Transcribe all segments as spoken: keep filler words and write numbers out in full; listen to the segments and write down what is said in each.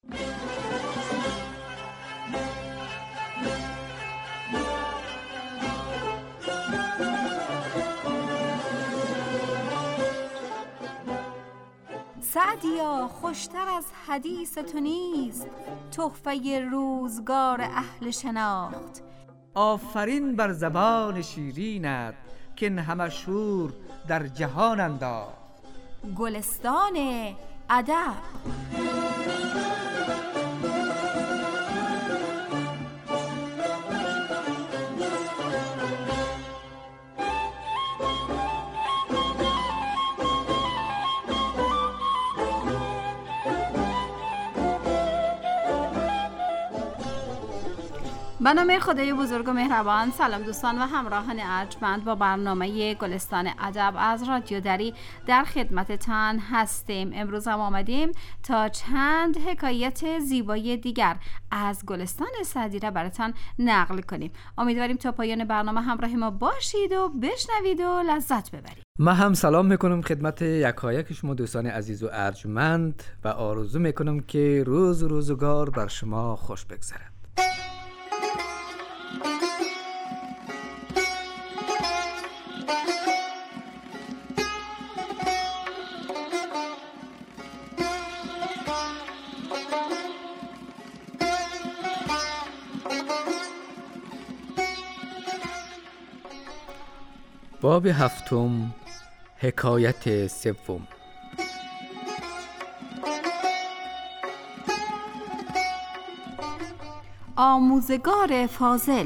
سعدیا خوشتر از حدیث تو نیست تحفه روزگار اهل شناخت. آفرین بر زبان شیرینت که این همه شور در جهان انداخت. گلستان ادب. به نام خدای بزرگ و مهربان. سلام دوستان و همراهان ارجمند، با برنامه گلستان ادب از رادیو دری در خدمتتان هستیم. امروز هم آمدیم تا چند حکایت زیبای دیگر از گلستان سعدی را براتان نقل کنیم. امیدواریم تا پایان برنامه همراه ما باشید و بشنوید و لذت ببرید. من هم سلام میکنم خدمت یکایک شما دوستان عزیز و ارجمند و آرزو میکنم که روز روزگار بر شما خوش بگذرد. باب هفتم، حکایت سوم. آموزگار فاضل.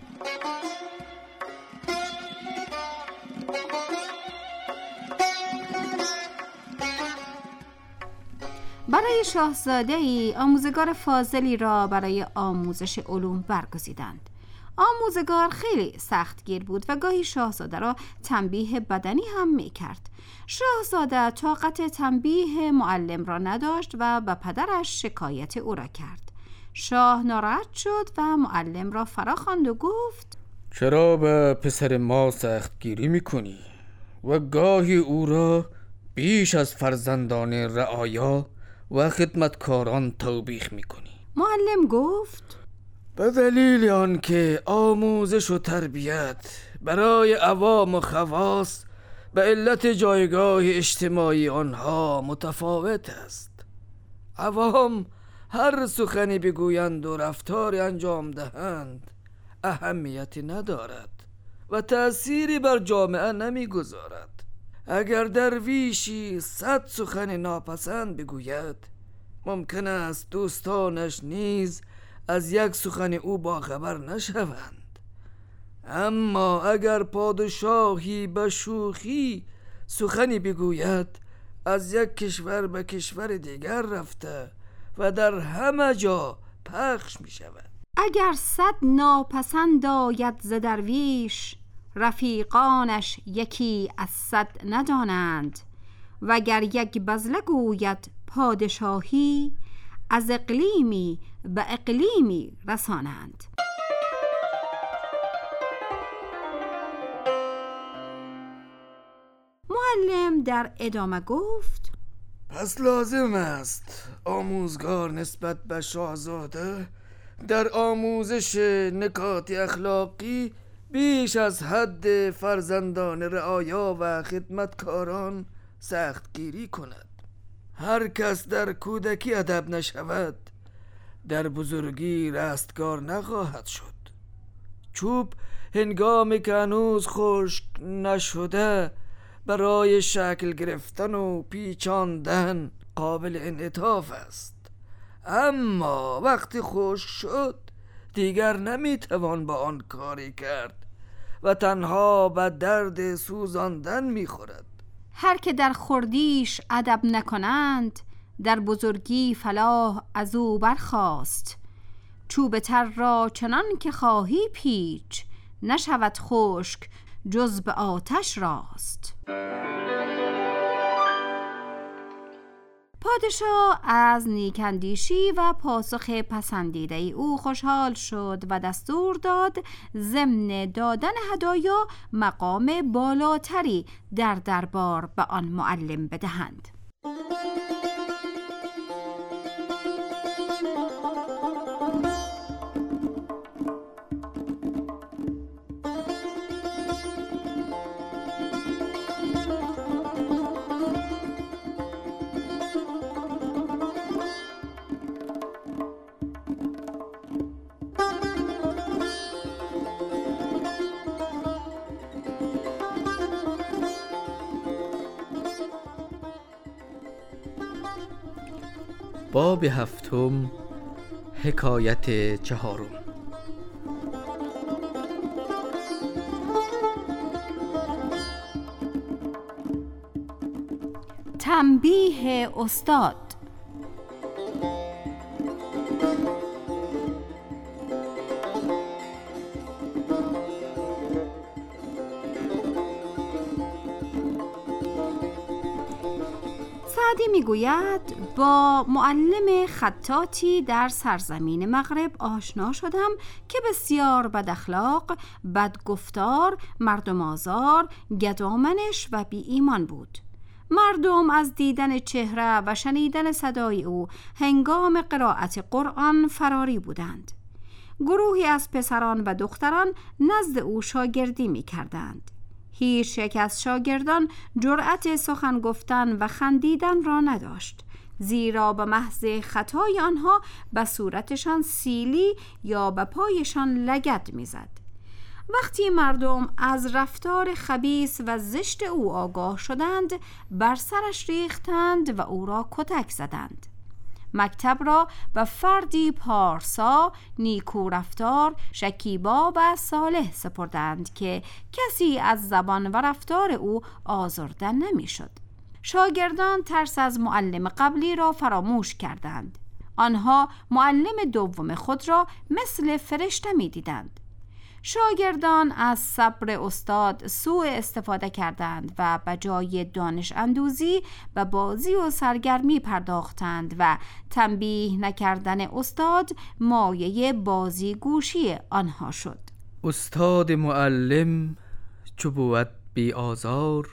برای شاهزاده‌ای آموزگار فاضلی را برای آموزش علوم برگزیدند. آموزگار خیلی سختگیر بود و گاهی شاهزاده را تنبیه بدنی هم می کرد. شاهزاده طاقت تنبیه معلم را نداشت و به پدرش شکایت او را کرد. شاه ناراحت شد و معلم را فرا خواند و گفت: چرا به پسر ما سختگیری میکنی و گاهی او را بیش از فرزندان رعایا و خدمتکاران توبیخ میکنی؟ معلم گفت: به دلیل آنکه آموزش و تربیت برای عوام و خواص به علت جایگاه اجتماعی آنها متفاوت است. عوام هر سخنی بگویند و رفتاری انجام دهند اهمیتی ندارد و تأثیری بر جامعه نمیگذارد. اگر درویشی صد سخن ناپسند بگوید، ممکن است دوستانش نیز از یک سخن او باخبر نشوند. اما اگر پادشاهی به شوخی سخنی بگوید، از یک کشور به کشور دیگر رفته و در همه جا پخش می شود. اگر صد ناپسند آید ز درویش، رفیقانش یکی از صد ندانند. وگر یک بذله گوید پادشاهی، از اقلیمی به اقلیمی رسانند. معلم در ادامه گفت: پس لازم است آموزگار نسبت به شاهزاده در آموزش نکات اخلاقی بیش از حد فرزندان رعایا و خدمتکاران سختگیری کند. هر کس در کودکی ادب نشود، در بزرگی رستگار نخواهد شد. چوب هنگامی که هنوز خشک نشده برای شکل گرفتن و پیچاندن قابل انعطاف است، اما وقتی خشک شد دیگر نمیتوان با آن کاری کرد و تنها به درد سوزاندن میخورد. هر که در خردیش ادب نکنند، در بزرگی فلاح از او برخاست. چوب تر را چنان که خواهی پیچ، نشود خشک جز به آتش راست. پادشاه از نیکندیشی و پاسخ پسندیده او خوشحال شد و دستور داد ضمن دادن هدایا مقام بالاتری در دربار به آن معلم بدهند. باب هفتم، حکایت چهارم. تنبیه استاد. سعدی میگوید با معلم خطاطی در سرزمین مغرب آشنا شدم که بسیار بد اخلاق، بدگفتار، مردم آزار، گدامنش و بی ایمان بود. مردم از دیدن چهره و شنیدن صدای او هنگام قرائت قرآن فراری بودند. گروهی از پسران و دختران نزد او شاگردی می کردند. هیچ یک از شاگردان جرأت سخن گفتن و خندیدن را نداشت، زیرا به محض خطای آنها به صورتشان سیلی یا به پایشان لگد میزد. وقتی مردم از رفتار خبیث و زشت او آگاه شدند، بر سرش ریختند و او را کتک زدند. مکتب را به فردی پارسا، نیکو رفتار، شکیبا و صالح سپردند که کسی از زبان و رفتار او آزرده نمی شد. شاگردان ترس از معلم قبلی را فراموش کردند. آنها معلم دوم خود را مثل فرشته می دیدند. شاگردان از صبر استاد سوء استفاده کردند و به جای دانش اندوزی به بازی و سرگرمی پرداختند و تنبیه نکردن استاد مایه بازی گوشی آنها شد. استاد معلم چو بود بی آزار،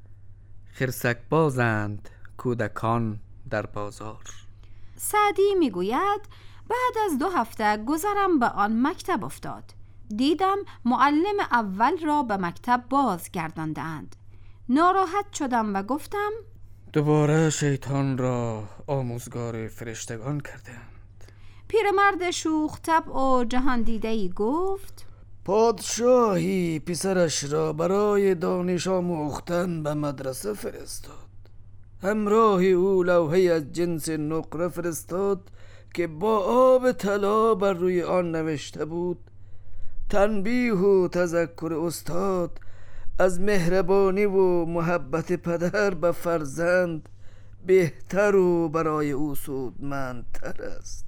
خرسک بازند کودکان در بازار. سعدی میگوید بعد از دو هفته گذرم به آن مکتب افتاد. دیدم معلم اول را به مکتب بازگرداندند. ناراحت شدم و گفتم دوباره شیطان را آموزگار فرشتگان کردند. پیرمرد شوخ طبع و جهان دیده‌ای گفت پادشاهی پسرش را برای دانش آموختن به مدرسه فرستاد. همراه او لوحه‌ای از جنس نقره فرستاد که با آب طلا بر روی آن نوشته بود: تنبیه و تذکر استاد از مهربانی و محبت پدر به فرزند بهتر و برای او سودمندتر است.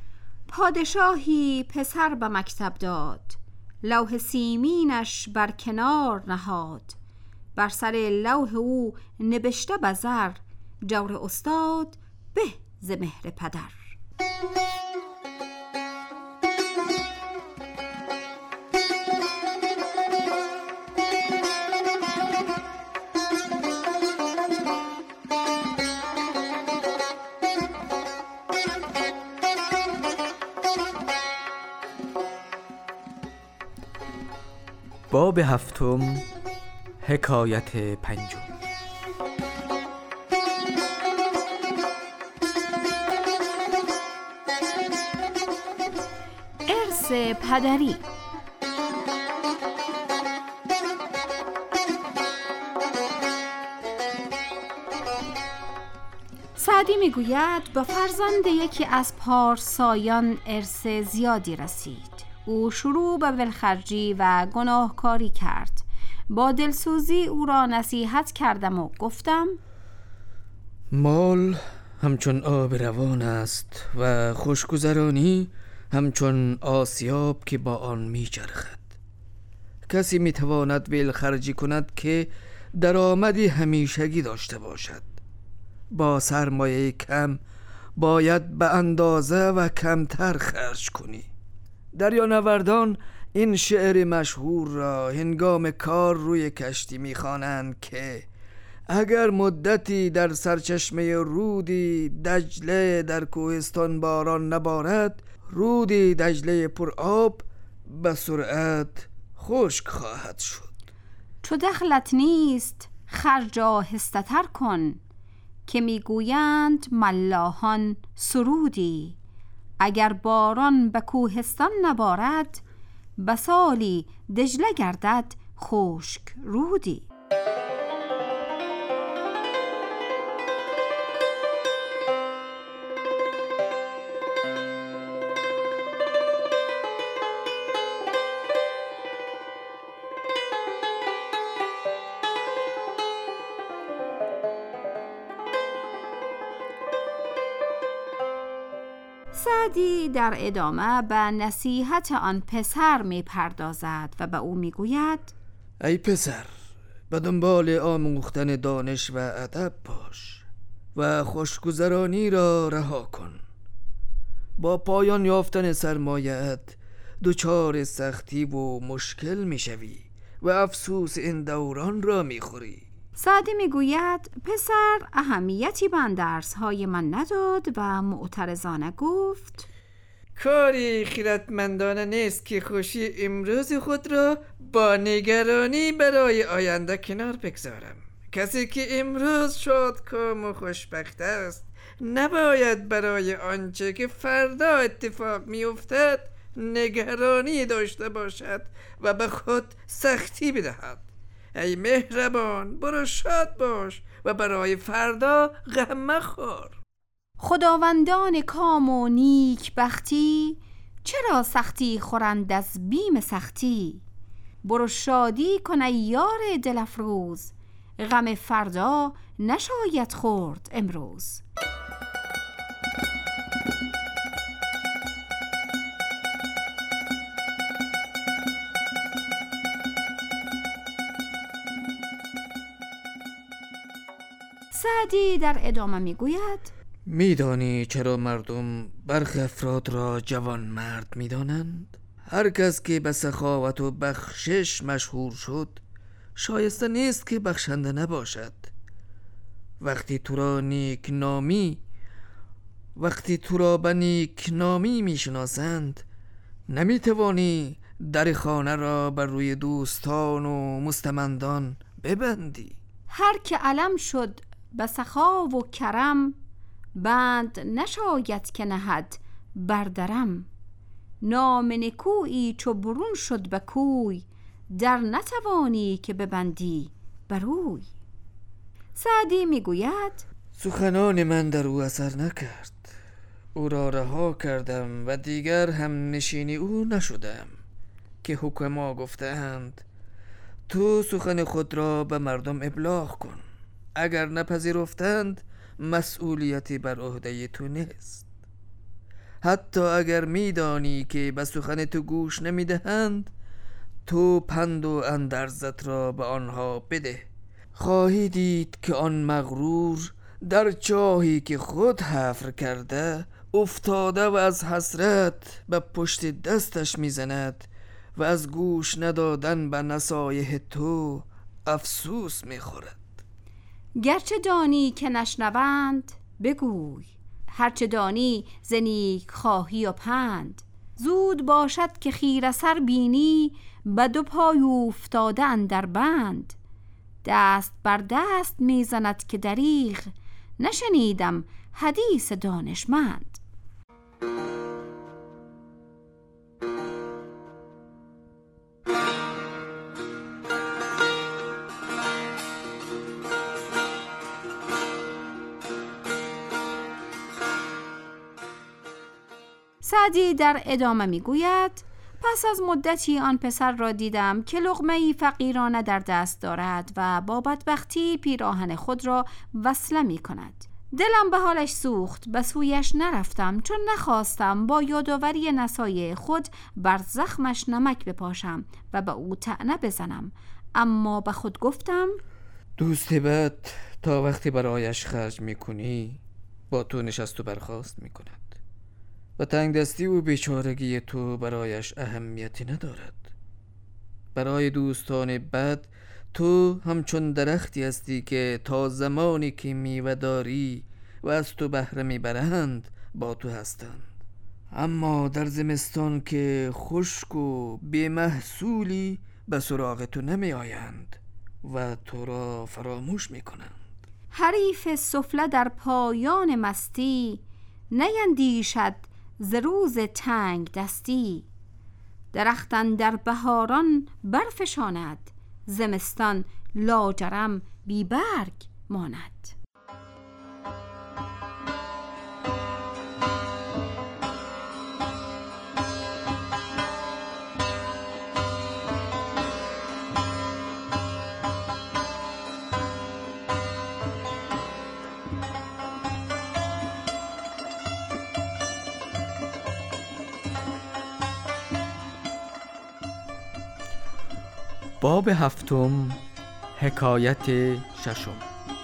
پادشاهی پسر به مکتب داد، لوح سیمینش بر کنار نهاد. بر سر لوح او نبشته به زر، جور استاد به ز مهر پدر. باب هفتم، حکایت پنجم. ارث پدری. سعدی میگوید به فرزند یکی از پارسایان ارث زیادی رسید. او شروع به ولخرجی و گناهکاری کرد. با دلسوزی او را نصیحت کردم و گفتم مال همچون آب روان است و خوشگذرانی همچون آسیاب که با آن می چرخد. کسی می تواند ولخرجی کند که درآمدی همیشگی داشته باشد. با سرمایه کم باید به اندازه و کمتر خرج کنی. دریانوردان این شعر مشهور را هنگام کار روی کشتی می‌خوانند که اگر مدتی در سرچشمه رودی دجله در کوهستان باران نبارد، رودی دجله پر آب به سرعت خشک خواهد شد. چو دخلت نیست خرج آهسته‌تر کن، که میگویند ملاحان سرودی. اگر باران به کوهستان نبارد، بسالی دجله گردد خشک رودی. سعدی در ادامه به نصیحت آن پسر می پردازد و به او می گوید ای پسر، به دنبال آموختن دانش و ادب باش و خوشگذرانی را رها کن. با پایان یافتن سرمایه‌ات دچار سختی و مشکل می شوی و افسوس این دوران را می خوری. سعدی می گوید پسر اهمیتی به درس‌های من نداد و معترضانه گفت کاری خیرتمندانه نیست که خوشی امروز خود را با نگرانی برای آینده کنار بگذارم. کسی که امروز شادکام و خوشبخت است نباید برای آنچه که فردا اتفاق می افتد نگرانی داشته باشد و به خود سختی بدهد. ای مهربان، برو شاد باش و برای فردا غم مخور. خداوندان کام و نیک بختی چرا سختی خورند از بیم سختی؟ برو شادی کن ای یار دل افروز، غم فردا نشاید خورد امروز. سعدی در ادامه می گوید میدانی چرا مردم برخی افراد را جوان مرد میدانند؟ هر کس که به سخاوت و بخشش مشهور شد شایسته نیست که بخشنده نباشد. وقتی تو را نیک نامی وقتی تو را به نیک نامی میشناسند نمیتوانی در خانه را بر روی دوستان و مستمندان ببندی. هر که علم شد به سخا و کرم، بند نشاید که نهد بردرم. نام نکویی چو برون شد به کوی، در نتوانی که ببندی بروی. سعدی میگوید سخنان من در او اثر نکرد. او را رها کردم و دیگر هم نشینی او نشدم که حکما گفتند تو سخن خود را به مردم ابلاغ کن. اگر نپذیرفتند مسئولیتی بر عهده تو نیست. حتی اگر میدانی که به سخن تو گوش نمیدهند، تو پند و اندرزت را به آنها بده. خواهی دید که آن مغرور در چاهی که خود حفر کرده افتاده و از حسرت به پشت دستش میزند و از گوش ندادن به نصایح تو افسوس میخورد. گرچه دانی که نشنوند بگوی، هرچه دانی ز نیک خواهی و پند. زود باشد که خیره سر بینی، به دو پای افتاده اندر بند. دست بر دست میزند که دریغ، نشنیدم حدیث دانشمند. سعدی در ادامه میگوید پس از مدتی آن پسر را دیدم که لقمه‌ای فقیرانه در دست دارد و با بدبختی پیراهن خود را وصله می کند. دلم به حالش سوخت، به سویش نرفتم چون نخواستم با یادآوری نصایح خود بر زخمش نمک بپاشم و به او طعنه بزنم. اما به خود گفتم دوست بد تا وقتی برایش خرج میکنی با تو نشست و برخاست میکند و تنگ دستی و بیچارگی تو برایش اهمیتی ندارد. برای دوستان بد تو همچون درختی هستی که تا زمانی که میوه داری و از تو بهره میبرند با تو هستند، اما در زمستان که خشک و بی‌محصولی به سراغ تو نمی آیند و تو را فراموش میکنند. حریف سفله در پایان مستی، نیندیشد ز روز تنگ دستی. درختان در بهاران برفشاند، زمستان لاجرم بی برگ ماند. باب هفتم، حکایت ششم.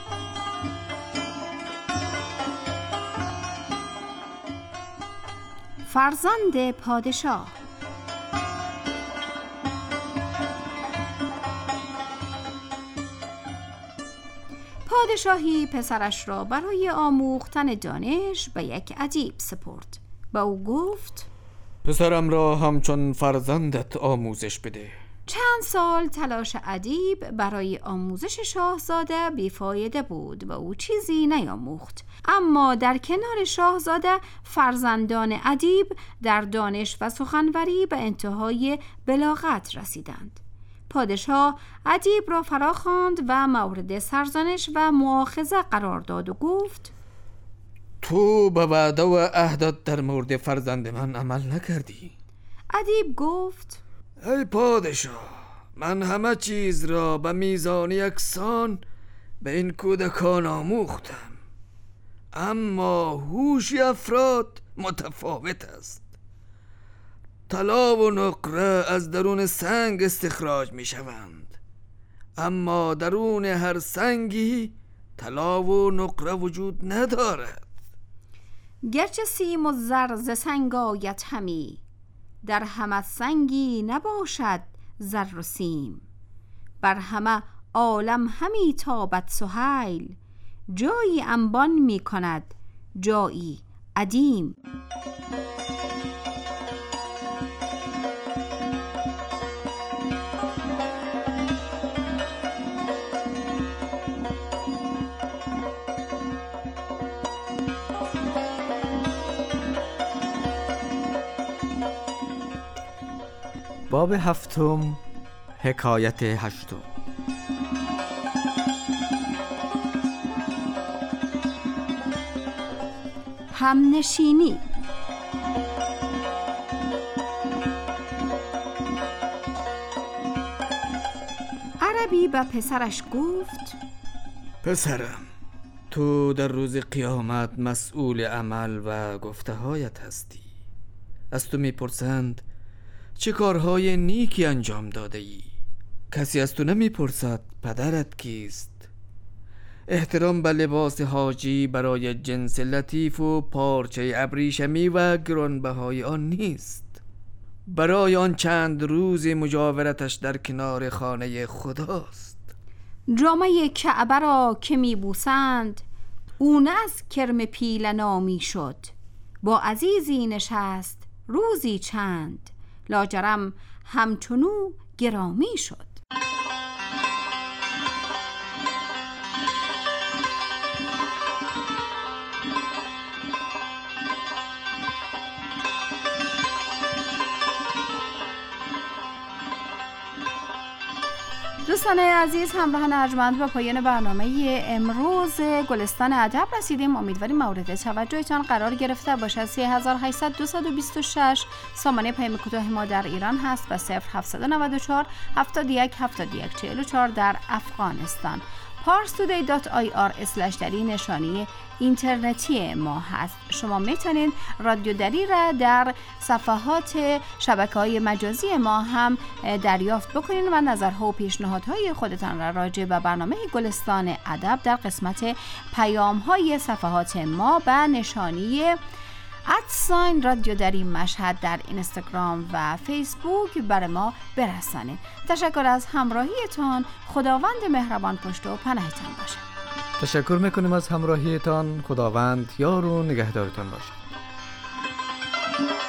فرزند پادشاه. پادشاهی پسرش را برای آموختن دانش به یک ادیب سپرد. به او گفت: پسرم را همچون فرزندت آموزش بده. چند سال تلاش ادیب برای آموزش شاهزاده بیفایده بود و او چیزی نیاموخت. اما در کنار شاهزاده فرزندان ادیب در دانش و سخنوری به انتهای بلاغت رسیدند. پادشاه ادیب را فراخواند و مورد سرزنش و مؤاخذه قرار داد و گفت: تو به وعده و عهدت در مورد فرزند من عمل نکردی. ادیب گفت: ای پادشاه، من همه چیز را به میزان یکسان به این کودکان آموختم، اما هوش افراد متفاوت است. طلا و نقره از درون سنگ استخراج می شوند، اما درون هر سنگی طلا و نقره وجود ندارد. گرچه سیم و زر ز سنگ آید همی، در همه سنگی نباشد زر و سیم. بر همه عالم همی تابد سهیل، جایی انبان می کند جایی عدیم. باب هفتم، حکایت هشتم. همنشینی. عربی به پسرش گفت: پسرم، تو در روز قیامت مسئول عمل و گفته هایت هستی. از تو میپرسند چه کارهای نیکی انجام داده ای؟ کسی از تو نمیپرسد پدرت کیست. احترام به لباس حاجی برای جنس لطیف و پارچه ابریشمی و گرانبهای آن نیست. برای آن چند روز مجاورتش در کنار خانه خداست. جامعه کعبه را که میبوسند، او نه از کرم پیل نامی شد. با عزیزی نشست روزی چند، لاجرم همچنو گرامی شد. دوستان عزیز، همراهان ارجمند، به پایان برنامه امروز گلستان ادب رسیدیم. امیدواریم مورد توجهتان قرار گرفته باشد. سه هزار و هشتصد و بیست و شش سامانه پیام کوتاه ما در ایران هست و صفر هفتصد و نود و چهار هفتاد و یک هفتاد و یک چهل و چهار در افغانستان. پارس تودی دات آی آر اسلش دری نشانی اینترنتی ما هست. شما میتونید رادیو دری را در صفحات شبکه‌های مجازی ما هم دریافت بکنید و نظرها و پیشنهادهای خودتان را راجع به برنامه گلستان ادب در قسمت پیام‌های صفحات ما به نشانی ادساین رادیو دری مشهد در اینستاگرام و فیسبوک بر ما برسانید. تشکر از همراهیتان. خداوند مهربان پشت و پناهتان باشد. تشکر میکنیم از همراهیتان. خداوند یار و نگهدارتان باشد.